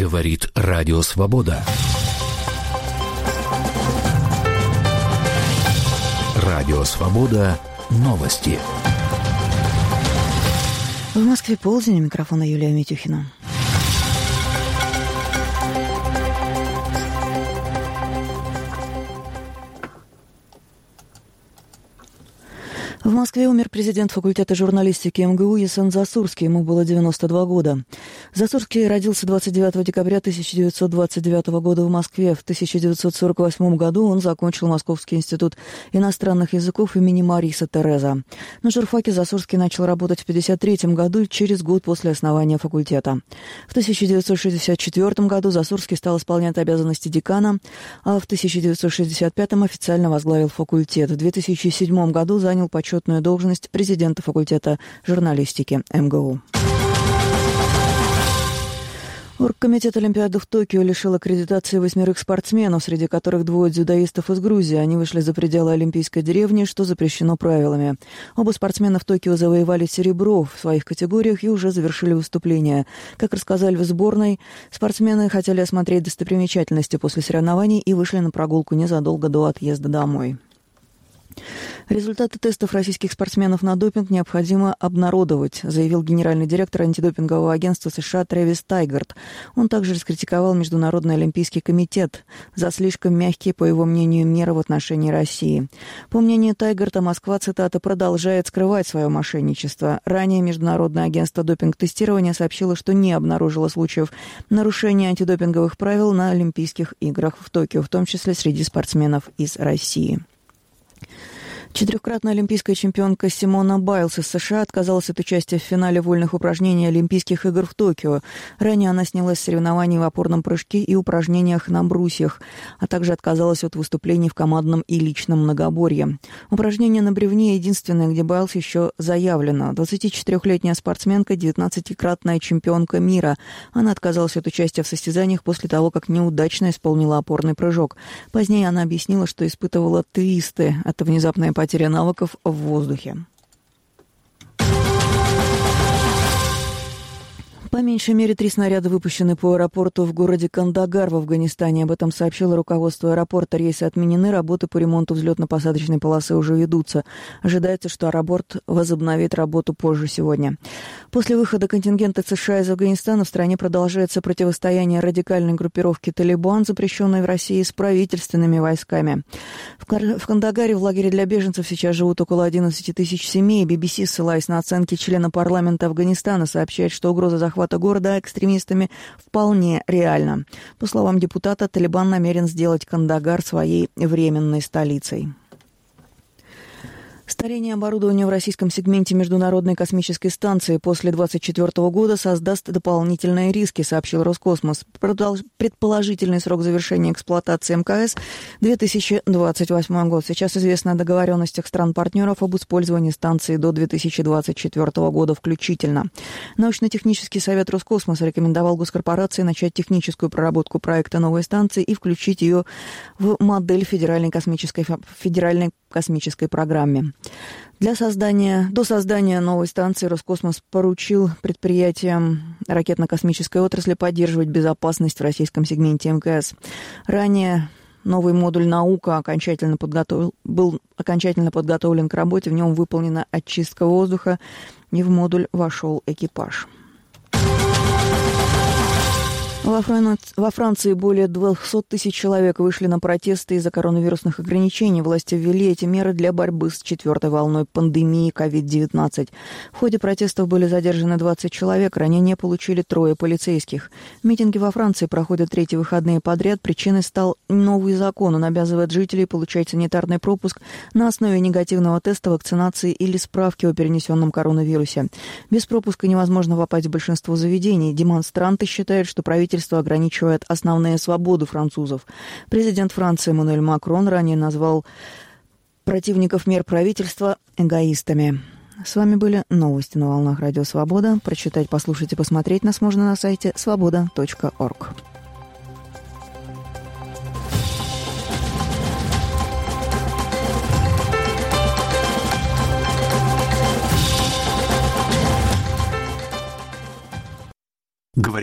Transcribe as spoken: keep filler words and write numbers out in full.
Говорит Радио Свобода. Радио Свобода. Новости. В Москве полдень. У микрофона Юлия Митюхина. В Москве умер президент факультета журналистики эм гэ у Ясен Засурский. Ему было девяносто два года. Засурский родился двадцать девятого декабря тысяча девятьсот двадцать девятого года в Москве. В тысяча девятьсот сорок восьмом году он закончил Московский институт иностранных языков имени Мариса Тереза. На журфаке Засурский начал работать в тысяча девятьсот пятьдесят третьем году, через год после основания факультета. В тысяча девятьсот шестьдесят четвёртом году Засурский стал исполнять обязанности декана, а в тысяча девятьсот шестьдесят пятом официально возглавил факультет. В две тысячи седьмом году занял почетную должность президента факультета журналистики эм гэ у. Оргкомитет Олимпиады в Токио лишил аккредитации восьмерых спортсменов, среди которых двое дзюдоистов из Грузии. Они вышли за пределы Олимпийской деревни, что запрещено правилами. Оба спортсмена в Токио завоевали серебро в своих категориях и уже завершили выступление. Как рассказали в сборной, спортсмены хотели осмотреть достопримечательности после соревнований и вышли на прогулку незадолго до отъезда домой. Результаты тестов российских спортсменов на допинг необходимо обнародовать, заявил генеральный директор антидопингового агентства США Трэвис Тайгарт. Он также раскритиковал Международный олимпийский комитет за слишком мягкие, по его мнению, меры в отношении России. По мнению Тайгарта, Москва, цитата, продолжает скрывать свое мошенничество. Ранее Международное агентство допинг-тестирования сообщило, что не обнаружило случаев нарушения антидопинговых правил на Олимпийских играх в Токио, в том числе среди спортсменов из России. Четырехкратная олимпийская чемпионка Симона Байлс из США отказалась от участия в финале вольных упражнений Олимпийских игр в Токио. Ранее она снялась с соревнований в опорном прыжке и упражнениях на брусьях, а также отказалась от выступлений в командном и личном многоборье. Упражнение на бревне единственное, где Байлс еще заявлено. двадцатичетырёхлетняя спортсменка, девятнадцатикратная чемпионка мира. Она отказалась от участия в состязаниях после того, как неудачно исполнила опорный прыжок. Позднее она объяснила, что испытывала твисты. Это внезапная потеря навыков в воздухе. По меньшей мере три снаряда выпущены по аэропорту в городе Кандагар в Афганистане. Об этом сообщило руководство аэропорта. Рейсы отменены, работы по ремонту взлетно-посадочной полосы уже ведутся. Ожидается, что аэропорт возобновит работу позже сегодня. После выхода контингента США из Афганистана в стране продолжается противостояние радикальной группировки «Талибан», запрещенной в России, с правительственными войсками. В Кандагаре в лагере для беженцев сейчас живут около одиннадцати тысяч семей. би би си, ссылаясь на оценки члена парламента Афганистана, сообщает, что угроза захвата города экстремистами вполне реально. По словам депутата, Талибан намерен сделать Кандагар своей временной столицей. Старение оборудования в российском сегменте Международной космической станции после двадцать четвёртого года создаст дополнительные риски, сообщил Роскосмос. Предположительный срок завершения эксплуатации эм ка эс – две тысячи двадцать восьмой год. Сейчас известно о договоренностях стран-партнеров об использовании станции до две тысячи двадцать четвёртого года включительно. Научно-технический совет Роскосмоса рекомендовал госкорпорации начать техническую проработку проекта новой станции и включить ее в модель Федеральной космической, Федеральной космической программе. Для создания, до создания новой станции Роскосмос поручил предприятиям ракетно-космической отрасли поддерживать безопасность в российском сегменте эм ка эс. Ранее новый модуль «Наука» окончательно подготовил, был окончательно подготовлен к работе, в нем выполнена очистка воздуха, и в модуль вошел экипаж. Во Франции, во Франции более двухсот тысяч человек вышли на протесты из-за коронавирусных ограничений. Власти ввели эти меры для борьбы с четвертой волной пандемии ковид девятнадцать. В ходе протестов были задержаны двадцать человек, ранения получили трое полицейских. Митинги во Франции проходят третьи выходные подряд. Причиной стал новый закон. Он обязывает жителей получать санитарный пропуск на основе негативного теста, вакцинации или справки о перенесенном коронавирусе. Без пропуска невозможно попасть в большинство заведений. Демонстранты считают, что правительство ограничивает основные свободы французов. Президент Франции Эммануэль Макрон ранее назвал противников мер правительства эгоистами. С вами были новости на волнах Радио Свобода. Прочитать, послушать и посмотреть нас можно на сайте свобода точка орг. Говорит